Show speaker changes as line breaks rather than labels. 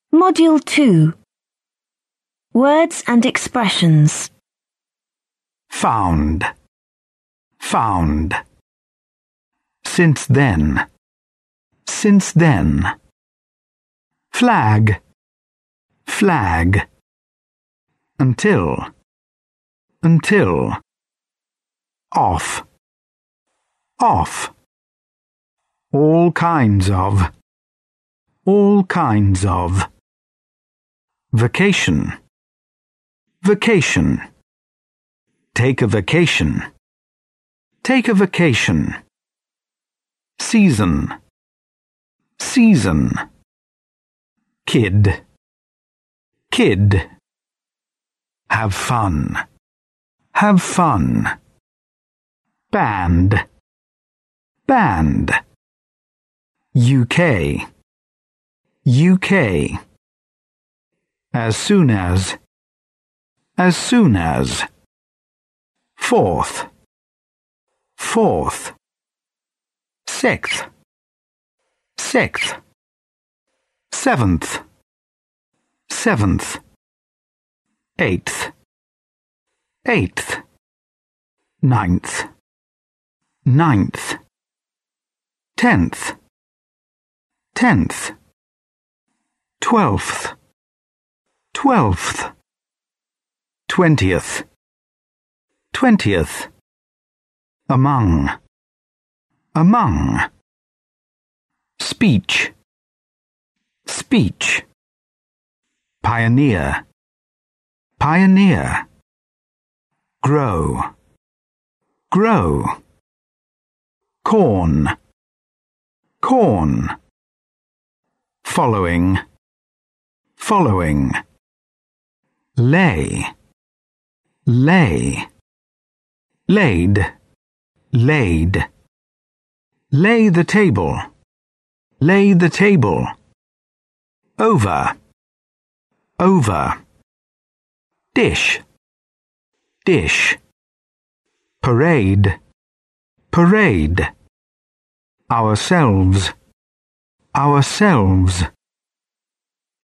Module 2. Words and expressions.
Found. Found. Since then. Since then. Flag. Flag. Until. Until. Off. Off. All kinds of. All kinds of. Vacation. Vacation. Take a vacation. Take a vacation. Season. Season. Kid. Kid. Have fun. Have fun. Band. Band. UK. UK. As soon as. As soon as. Fourth. Fourth. Sixth. Sixth. Seventh. Seventh. Eighth. Eighth. Ninth. Ninth. Tenth. Tenth. Twelfth. Twelfth. 20th. 20th. Among. Among. Speech. Speech. Pioneer. Pioneer. Grow. Grow. Corn. Corn. Following. Following. Lay. Lay. Laid. Laid. Lay the table. Lay the table. Over. Over. Dish. Dish. Parade. Parade. Ourselves. Ourselves.